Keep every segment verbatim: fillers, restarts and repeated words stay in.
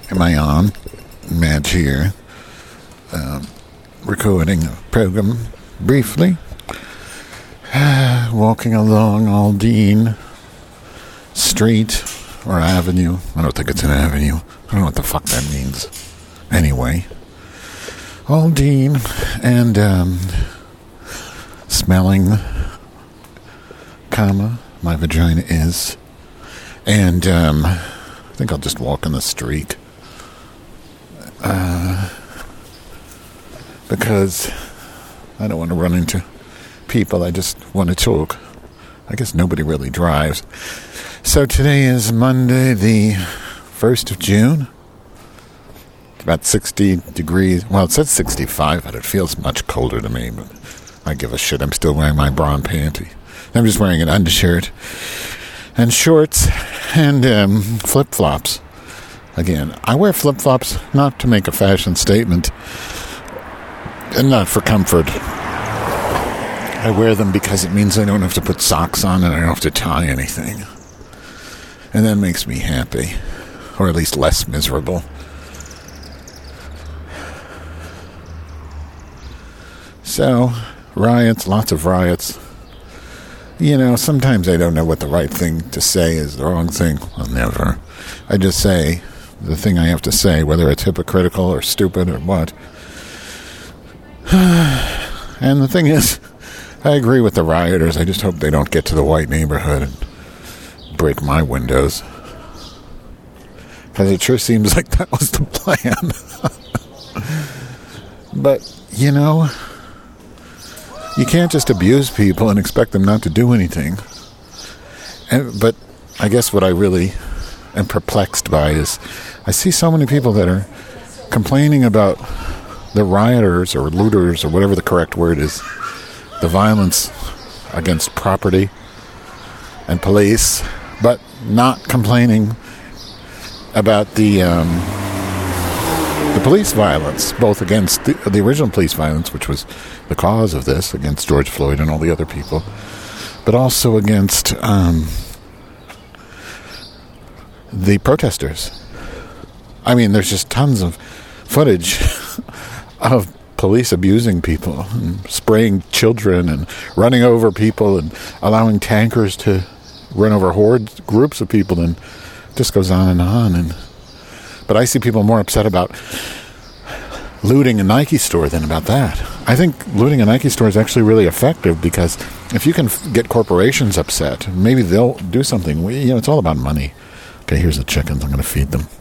am I on? Madge here. Um, recording a program briefly. Walking along Aldine Street or Avenue. I don't think it's an avenue. I don't know what the fuck that means. Anyway. Aldine and um, smelling, comma, my vagina is. And um, I think I'll just walk in the street. Uh, because I don't want to run into people. I just want to talk. I guess nobody really drives. So today is Monday, the first of June. It's about sixty degrees. Well, it says sixty-five, but it feels much colder to me. But I give a shit. I'm still wearing my bra and panty. I'm just wearing an undershirt and shorts and um, flip-flops. Again, I wear flip-flops not to make a fashion statement and not for comfort. I wear them because it means I don't have to put socks on and I don't have to tie anything. And that makes me happy, or at least less miserable. So, riots, lots of riots. You know, sometimes I don't know what the right thing to say is, the wrong thing. Well, never. I just say the thing I have to say, whether it's hypocritical or stupid or what. And the thing is, I agree with the rioters. I just hope they don't get to the white neighborhood and break my windows. Because it sure seems like that was the plan. But, you know, you can't just abuse people and expect them not to do anything. And, but I guess what I really am perplexed by is I see so many people that are complaining about the rioters or looters or whatever the correct word is, the violence against property and police, but not complaining about the um, the police violence, both against the, the original police violence, which was the cause of this, against George Floyd and all the other people, but also against um, the protesters. I mean, there's just tons of footage of police abusing people and spraying children and running over people and allowing tankers to run over hordes, groups of people, and it just goes on and on. And but I see people more upset about looting a Nike store than about that. I think looting a Nike store is actually really effective because if you can f- get corporations upset, maybe they'll do something. We, you know, it's all about money. Okay, here's the chickens. I'm going to feed them.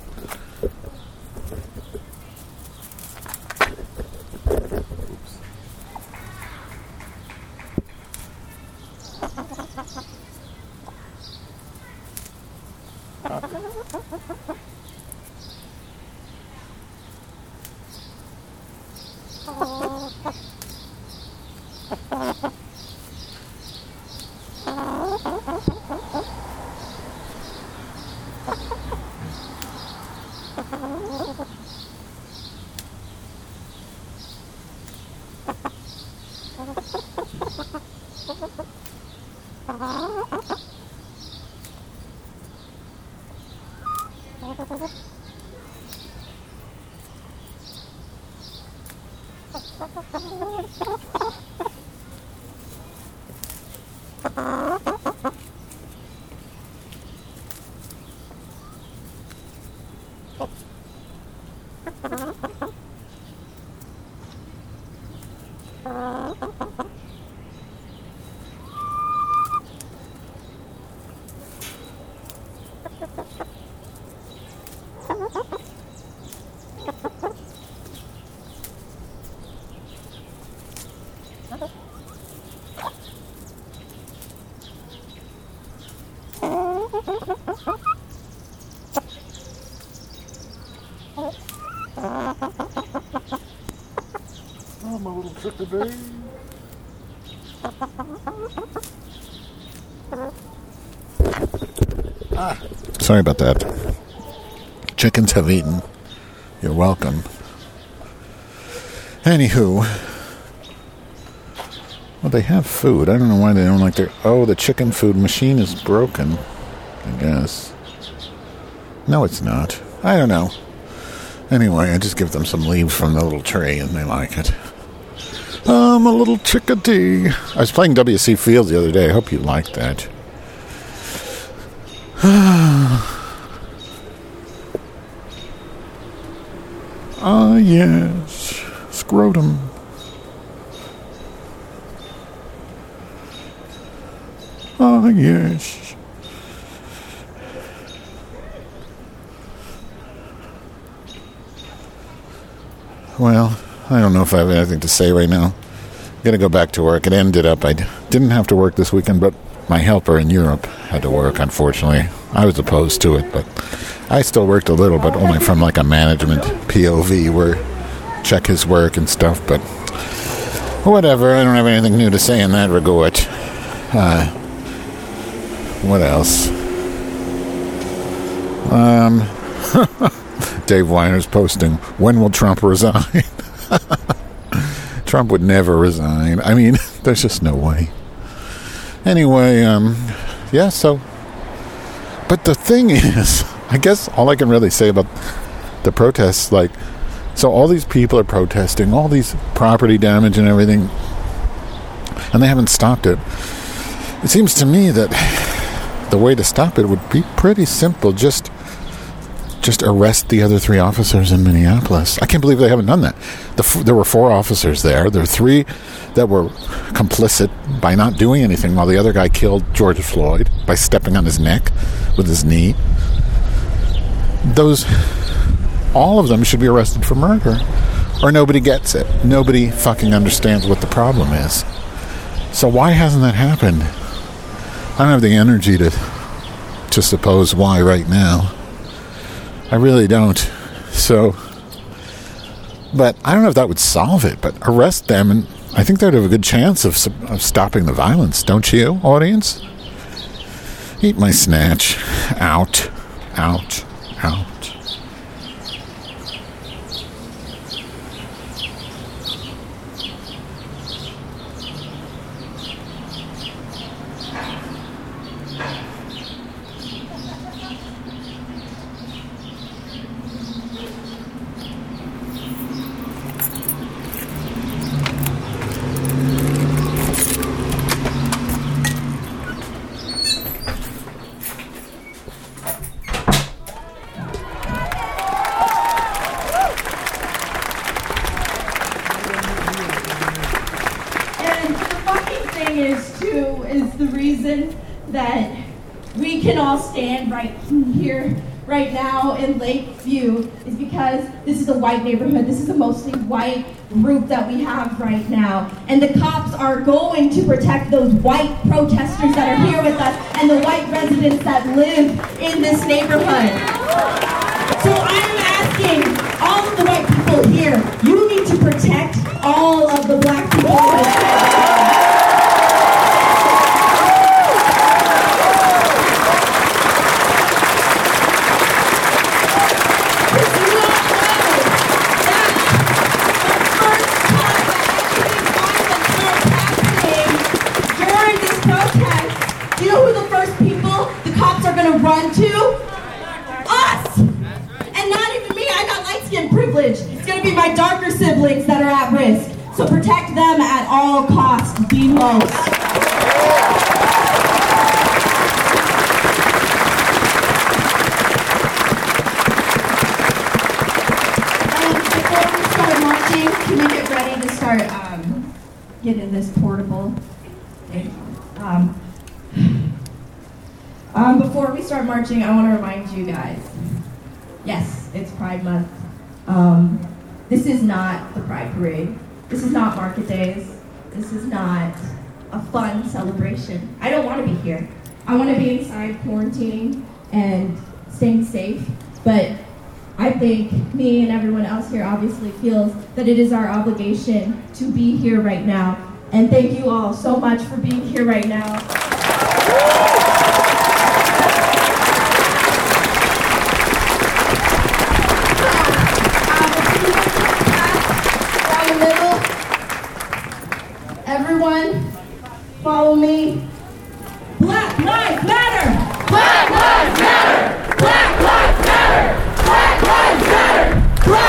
Oh, my little tricky baby. Ah, sorry about that. Chickens have eaten. You're welcome. Anywho, well, they have food. I don't know why they don't like their... Oh, the chicken food machine is broken, I guess. No, it's not. I don't know. Anyway, I just give them some leaves from the little tree and they like it. I'm a little chickadee. I was playing W C Fields the other day. I hope you liked that. Ah, yes. Scrotum. Ah, yes. Well, I don't know if I have anything to say right now. I'm going to go back to work. It ended up, I didn't have to work this weekend, but my helper in Europe had to work, unfortunately. I was opposed to it, but I still worked a little, but only from like a management P O V where check his work and stuff, but whatever. I don't have anything new to say in that regard. Uh, what else? Um... Dave Weiner's posting, when will Trump resign? Trump would never resign. I mean, there's just no way. Anyway, um, yeah, so. But the thing is, I guess all I can really say about the protests, like, so all these people are protesting, all these property damage and everything, and they haven't stopped it. It seems to me that the way to stop it would be pretty simple. Just Just arrest the other three officers in Minneapolis. I can't believe they haven't done that. The f- there were four officers there. There were three that were complicit by not doing anything while the other guy killed George Floyd by stepping on his neck with his knee. Those, all of them should be arrested for murder. Or nobody gets it. Nobody fucking understands what the problem is. So why hasn't that happened? I don't have the energy to, to suppose why right now. I really don't. So, but I don't know if that would solve it, but arrest them, and I think they'd have a good chance of, of stopping the violence, don't you, audience? Eat my snatch. Out. Out. Out. Is too is the reason that we can all stand right here, right now in Lakeview, is because this is a white neighborhood. This is a mostly white group that we have right now, and the cops are going to protect those white protesters that are here with us and the white residents that live in this neighborhood. So I'm asking all of the white people here, you need to protect all of the black people in this neighborhood. Run to us, and not even me. I got light skin privilege. It's going to be my darker siblings that are at risk. So protect them at all costs, the most. Um, before we start marching, can we get ready to start um, getting this portable? Um, Um, before we start marching, I want to remind you guys, yes, it's Pride Month. Um, this is not the Pride Parade. This is not Market Days. This is not a fun celebration. I don't want to be here. I want to be inside quarantining and staying safe, but I think me and everyone else here obviously feels that it is our obligation to be here right now. And thank you all so much for being here right now. Everyone, follow me. Black Lives Matter! Black Lives Matter! Black Lives Matter! Black Lives Matter! Black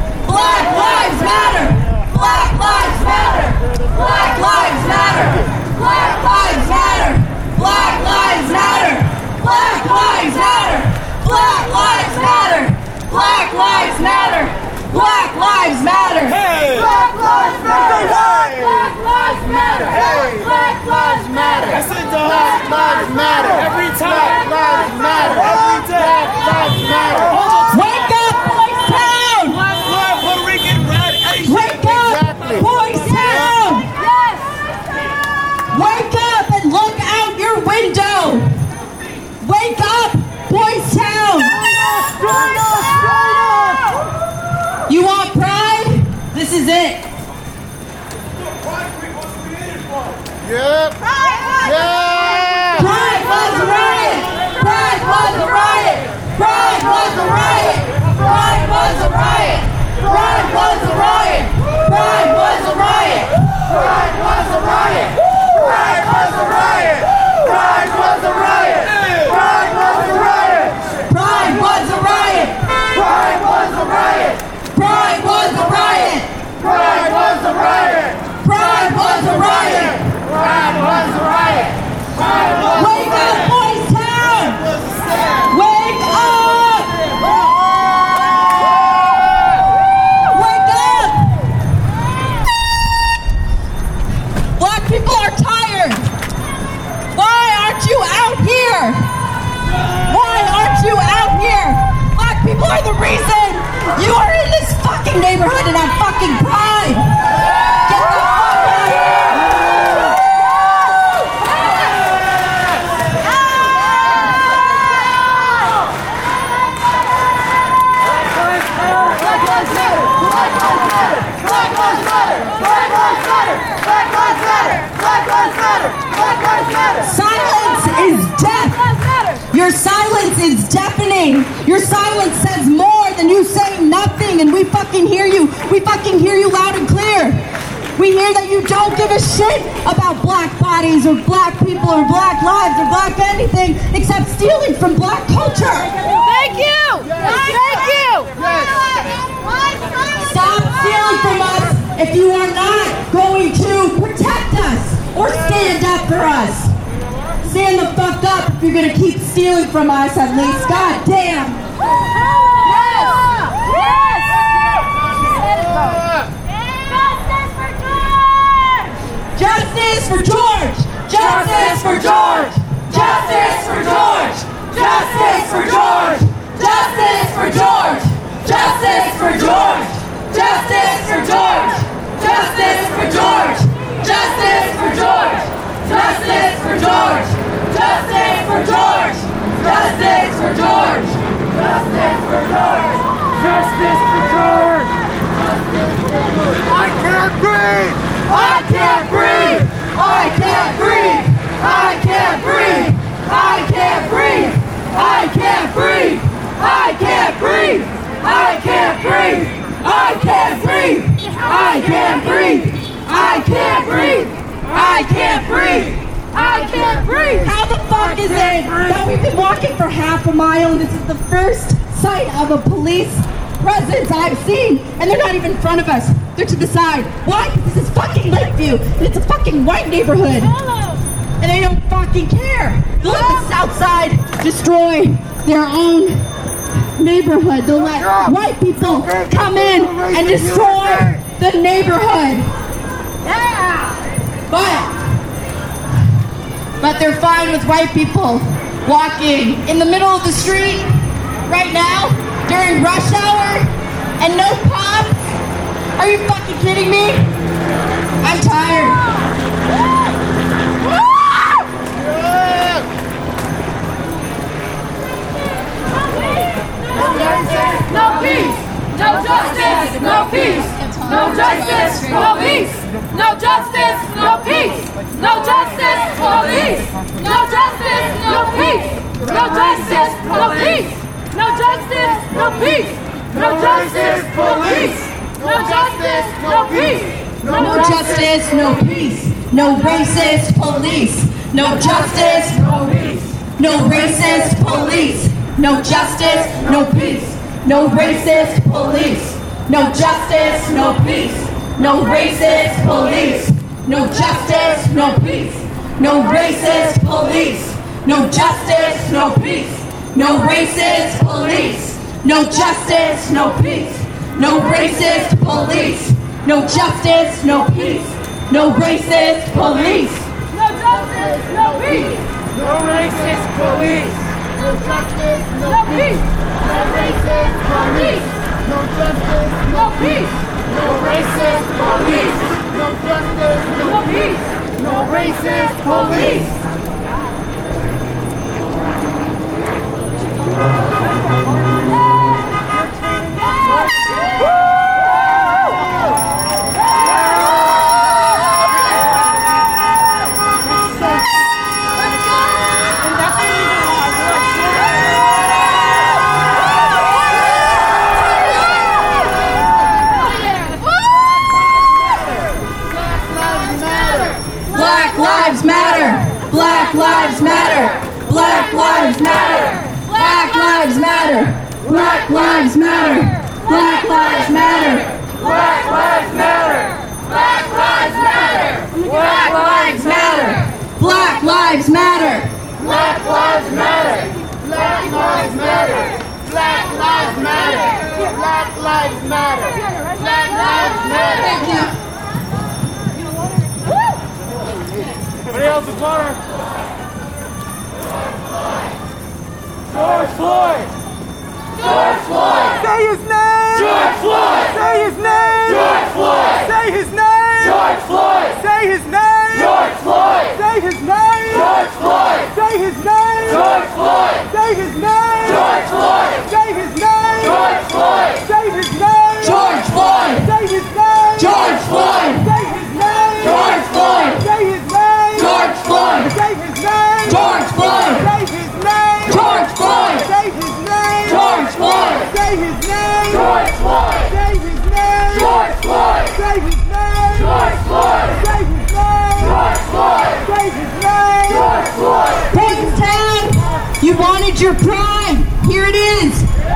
matter. Black lives matter. Black lives matter. Black lives matter. Black lives matter. Black lives matter. Black lives matter. Black lives matter. Black lives matter. Hey! Black lives matter. Black lives matter. Hey! Black lives matter. I said Black lives matter. Every time. Black lives matter. Every day. Black lives matter. Wake up, Boys Town! Black, black, Puerto Rican, red, Asian. Wake up, Boys Town! Yes! Wake up and look out your window! Wake up, Boys Town! You want pride? This is it. Yep. Yeah. Pride was a riot! Pride was a riot! Pride was a riot! Pride was a riot! Pride was a riot! Pride was a riot! Pride was a riot. Pride was a riot. Pride was a riot. Pride was a riot. Pride was a riot! Pride was a riot. Pride was a riot! Pride was a riot. Pride was a riot! Pride was a riot. Pride was Wake up, Boys Town! Wake up! Wake up! Black people are tired. Why aren't you out here? Why aren't you out here? Black people are the reason you are in this fucking neighborhood and have fucking pride. Get the fuck out of here! Silence is deaf. Your silence is deafening. Your silence says more than you saying nothing, and we fucking hear you. We fucking hear you loud and clear. We hear that you don't give a shit about black bodies or black people or black lives or black anything except stealing from black culture. Thank you! Thank you! Stop stealing from us if you are not going to protect us or stand up for us. Stand the fuck up if you're gonna keep stealing from us at least. God damn. Justice for George! Justice for George! Justice for George! Justice for George! Justice for George! Justice for George! Justice for George! Justice for George! Justice for George! Justice for George! Justice for George! Justice for George! Justice for George! Justice for George! I can't breathe! I can't breathe! I can't breathe! I can't breathe! I can't breathe! I can't breathe! I can't breathe! I can't breathe! I can't breathe! I can't breathe! I can't breathe! I can't breathe! I can't breathe! How the fuck is it that we've been walking for half a mile and this is the first sight of a police presence I've seen, and they're not even in front of us. They're to the side. Why? Because this is fucking Lakeview, and it's a fucking white neighborhood. And they don't fucking care. They'll let the South Side destroy their own neighborhood. They'll let white people come in and destroy the neighborhood. But, but they're fine with white people walking in the middle of the street right now during rush hour and no cops. Are you fucking kidding me? I'm tired. No peace! No justice! No peace! No justice! No peace! No justice! No peace! No justice! No peace! No justice! No peace! No justice! No peace! No justice! No peace! No justice! No peace! No justice! No peace! No justice, no peace. No racist police. No justice, no peace. No racist police. No justice, no peace. No racist police. No justice, no peace. No racist police. No justice, no peace. No racist police. No justice, no peace. No racist police. No justice, no peace. No racist police. No justice, no peace. No racist police. No justice, no peace. No racist police. No justice, no peace. No racist police. No justice, No peace. no racist police. No justice, No peace. no racist police. Black lives matter. Black lives matter. Black lives matter. Black lives matter. Black lives matter. Black lives matter. Black lives matter. Black lives matter. Black lives matter. Black lives matter. Black lives matter. Black lives matter. Black lives matter. Black lives matter. Black lives matter. Thank you. Anybody else with water? George Floyd! George Floyd! Say his name! George Floyd! Say his name! George Floyd! Say his name! George Floyd! Say his name! George Floyd! Say his name! George Floyd! Say his name! George Floyd! Say his name! George Floyd! Say his name! George Floyd! Say his name! George Floyd. Say his name! George Floyd. Say his name! George Floyd. Say his name! George Floyd. Say his name! George Floyd. Say his name! George Floyd. Say his name! George Floyd. Say his name! George Floyd! Say his name! George Floyd! Say his name! George Floyd! Say his name! George Floyd! Say his name! George Floyd! Provincetown, you wanted your pride. Here it is.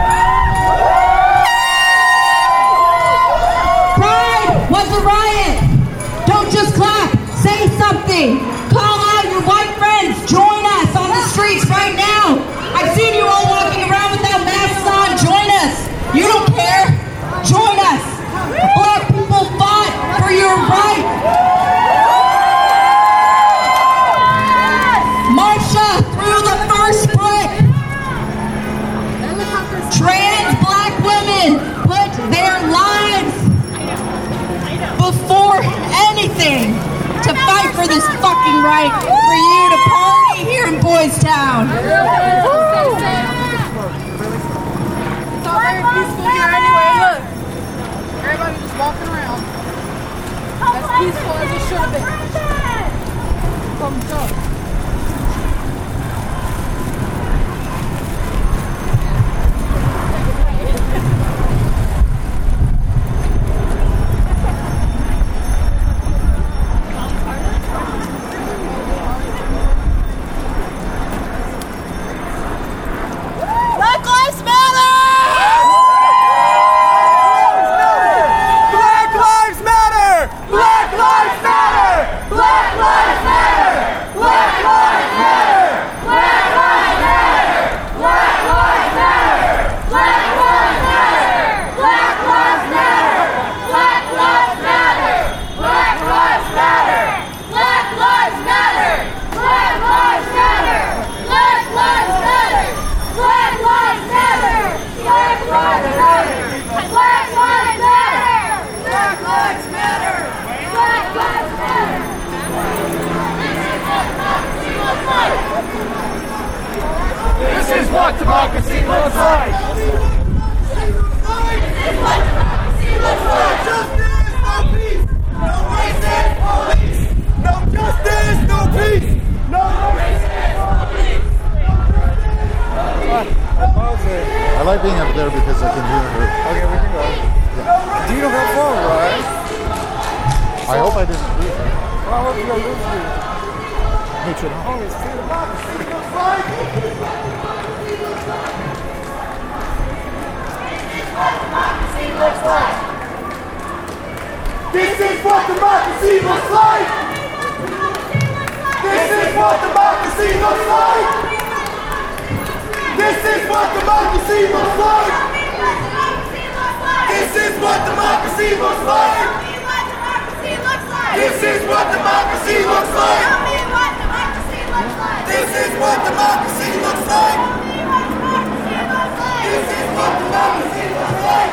Pride was a riot. Don't just clap. Say something. Call out your white friends. Join us on the streets right now. I've seen you all walking around without masks on. Join us. You don't care. Join us. Black people fought for your right. Marsha threw the first brick. Trans black women put their lives before anything to fight for this fucking right for you to party here in Boys Town. It's all very peaceful here anyway. Look, everybody just walking around. As peaceful as it should have been. Thumbs up. Black Lives Matter! Black Lives Matter! Black Lives Matter! Black Lives Matter! Black Lives Matter! Black Lives Matter! Black Lives Matter! Black Lives Matter! Black Lives Matter! Black Lives Matter! Black Lives Matter! Black Lives Matter! Black Lives Matter! Black Lives Matter! Black Lives Matter! Black Lives Matter! Black Lives Matter! Black Lives Matter! Black Lives Matter! This is what democracy looks like! This is what democracy looks like! Justice, no peace! No racist police! No justice, no peace! No racist police! I like being up there because I can hear her. Okay, we can go. Do you have phone, right? I hope I didn't lose her. Well, I hope you don't lose me. Me too. Oh, it's too democracy looks like. Democracy looks like! This is what democracy looks like. This is what democracy looks like. This is what democracy looks like. This is what democracy looks like. This is what democracy looks like. This is what democracy looks like. This is what democracy looks like.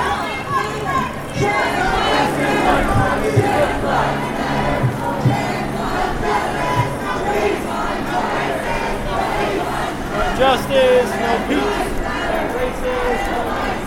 Justice, no peace. Racist, no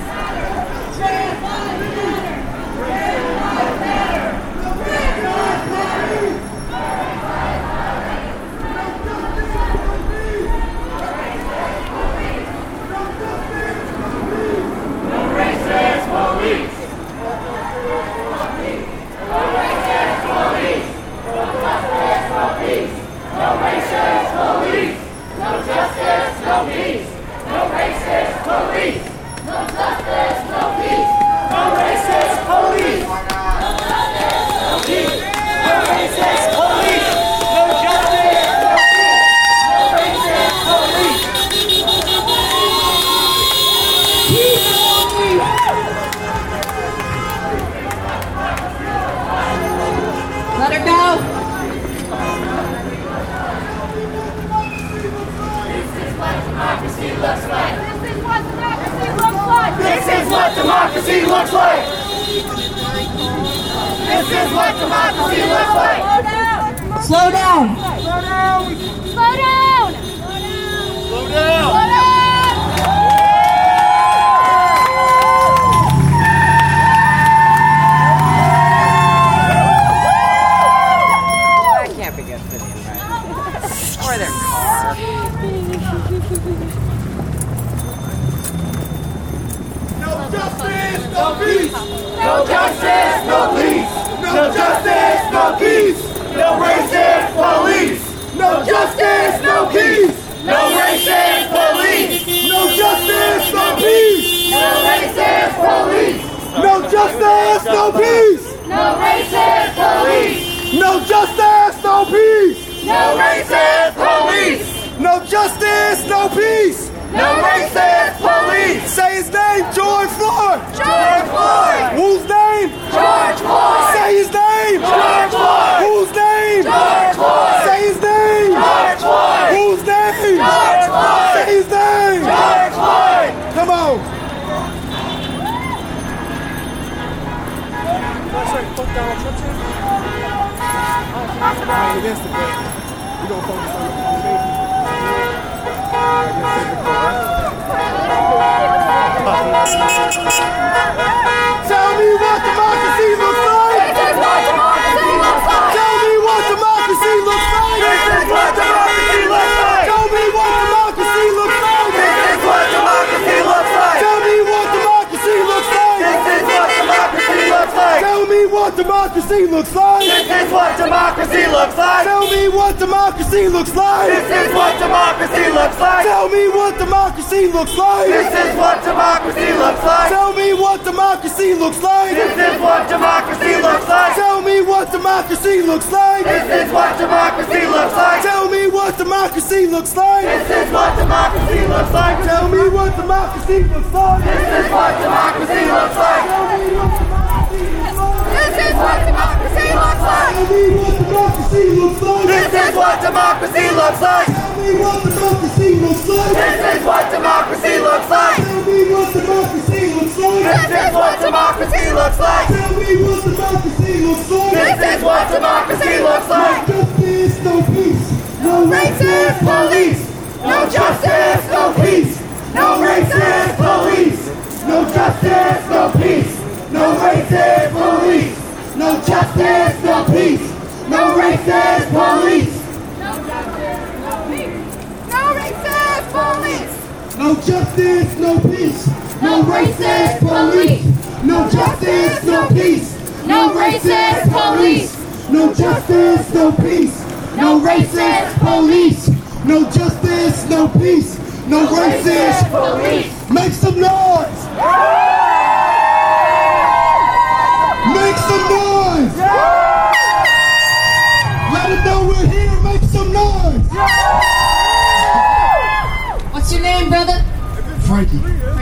Let her go. This is what democracy looks like. This is what democracy looks like. This is what democracy looks like. This is what democracy looks like. Slow down. Slow down. Slow down. Slow down. Slow down. Or their car. No justice, no peace. No justice, no peace. No justice, no peace. No racist police. No justice, no peace. No racist police. No justice, no peace. No racist police. No justice, no peace. No racist police. No justice, no peace. No racist police. No justice, no peace. No racist police. Say his name, George Floyd. George Floyd. Whose name? George Floyd. Say his name. George Floyd. Whose name? George Floyd. Say his name. George Floyd. Whose name? George Floyd. Say his name. George Floyd. Come on. Against the bill. We don't focus on the Tell me what democracy looks like. This is what democracy looks like. Tell me what democracy looks like. This is what democracy looks like. Tell me what democracy looks like. This is what democracy looks like. Tell me what democracy looks like. This is what democracy looks like. Tell me what democracy looks like. This is what democracy looks like. Tell me what democracy looks like. This is what democracy looks like. Tell me what democracy looks like. This is what democracy looks like. Tell me what democracy looks like. This is what democracy looks like. Tell me what democracy looks like. This is what democracy looks like. Tell me what democracy looks like. This is what democracy looks like. Tell me what democracy looks like. This is what democracy looks like. Tell me what democracy looks like. This is what democracy looks like. Tell me what democracy looks like. This is what democracy looks like. Tell me what democracy looks like. This is what democracy looks like. Tell me what democracy looks like. This is what democracy looks like. Tell me what democracy looks like. This is what democracy looks like. No justice, no peace. No Racist police. No justice, no peace. No racist police. No justice, no peace. No racist police. No justice, no peace. No racist police. No racist police. No justice, no peace. No racist police. No justice, no peace. No racist police. No justice, no peace. No racist police. No justice, no peace. No racist police. Make some noise. Make some noise.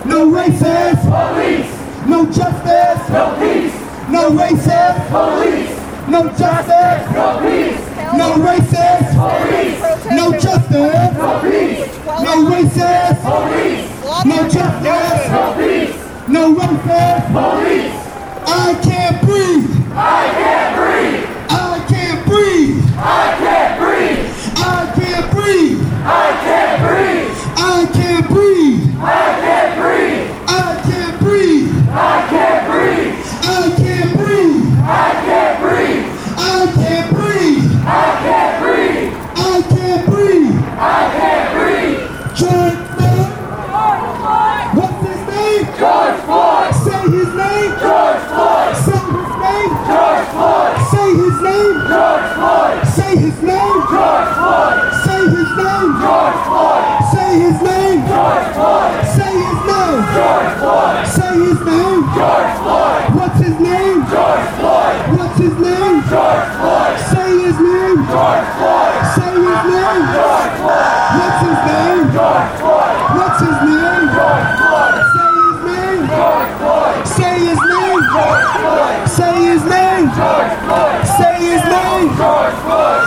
no racist police, no justice, no peace, no racist police, no justice, no peace, no racist police, no justice, no peace, no racist, police, no justice, no peace, no racist. police. I can't breathe. I can't breathe. I can't breathe. I can't breathe. I can't breathe. I can't breathe. I can't breathe. I can't breathe. I can't breathe. I can't breathe. I can't breathe. I can't breathe. I can't breathe. I can't breathe. I can't breathe. I can't breathe. George Floyd. What's his name? George Floyd. Say his name. George Floyd. Say his name. George Floyd. Say his name. George Floyd. Say his name. George Floyd. Say his name. George Floyd. Say his name. George Floyd. Say his name. George Floyd. Say his name. George Floyd. What's his name? George Floyd. What's his name? George Floyd. Say his name. George Floyd. Say his name. George Floyd. What's his name? George Floyd. What's his name? George Floyd. Say his name. George Floyd. Say his name. George Floyd. Say his name. George Floyd. Say his name. George Floyd.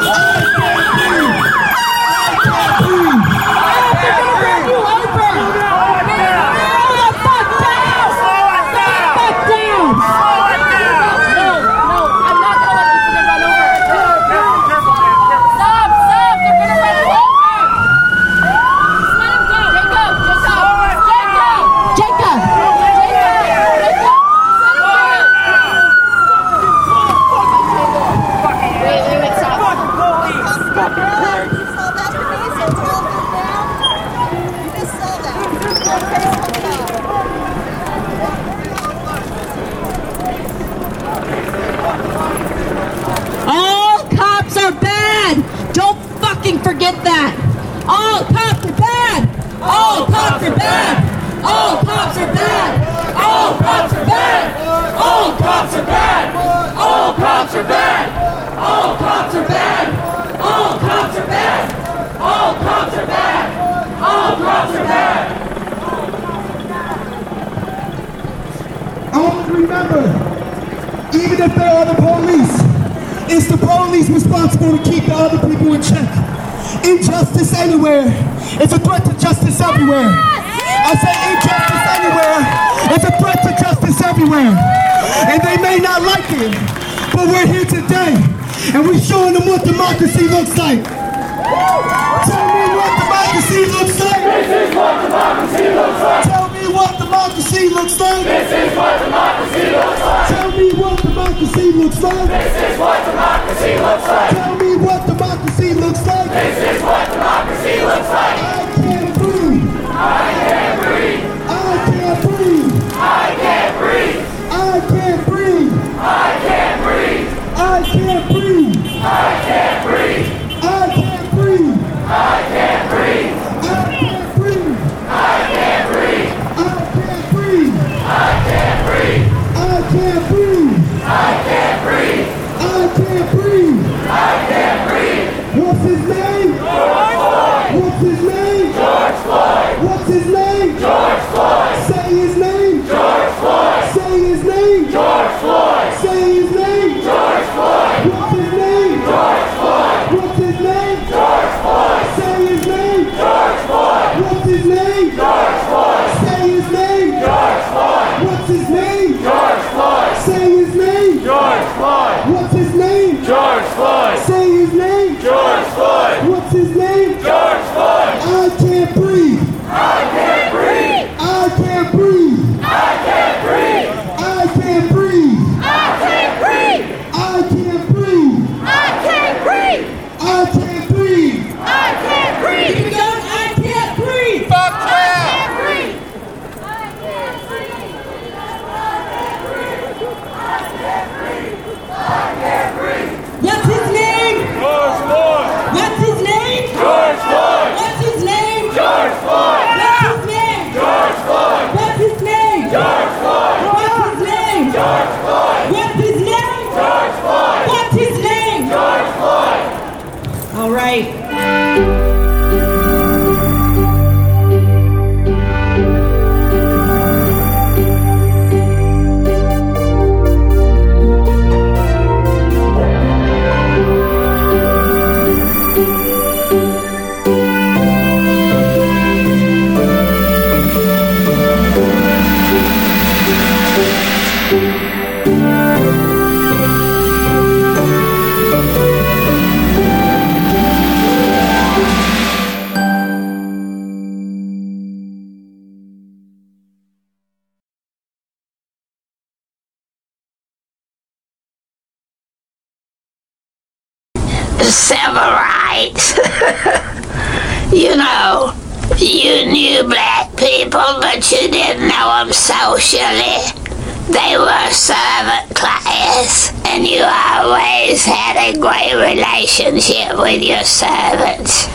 Forget that. All cops are bad. All cops are bad. All cops are bad. All cops are bad. All cops are bad. All cops are bad. All cops are bad. All cops are bad. All cops are bad. All cops are bad. I want to remember, even if they are the police, it's the police responsible to keep the other people in check. Injustice anywhere is a threat to justice everywhere. I say injustice anywhere is a threat to justice everywhere. And they may not like it, but we're here today, and we're showing them what democracy looks like. Tell me what democracy looks like. This is what democracy looks like. Tell me what democracy looks like. This is what democracy looks like. Tell me what democracy looks like. This is what democracy looks like. Tell me what democracy looks like. This is what democracy looks like. I can't breathe. I can't breathe. I can't breathe. I can't breathe. I can't breathe. I can't breathe. I can't breathe. I can't breathe. I can't breathe. I can't breathe. I can't breathe. I can't breathe. I can't breathe. I can't breathe. I can't breathe. I can't breathe. I can't breathe. I can't breathe. What's his name? George Floyd. What's his name? George Floyd. What's his name? George Floyd. Say his name. George Floyd. Say his name. George Floyd. Say his name. George Floyd. What's his name? George Floyd. What's his name? George Floyd. Say his name. George Floyd. What's his name? George Floyd. Say his name. George Floyd. What's his name? George Floyd. Say his name. George Floyd. What's his name? George Floyd. Say his name. George Floyd. What's his name? George Floyd. I can't breathe. I can't breathe. I can't breathe. I can't breathe. I can't breathe. I can't breathe. I can't breathe. I can't breathe. I can't breathe. I can't breathe. Keep it going. I can't breathe. Fuck I can't breathe. I can't breathe. What's his name? George Floyd. What's his name? George Floyd. What's his name? George Floyd. What's his name? George Floyd. What's his name? George Floyd. What's his name? George Floyd. What's his name? George Floyd. What's his name? George Floyd. All right. civil rights. You know, you knew black people, but you didn't know them socially. They were servant class, and you always had a great relationship with your servants.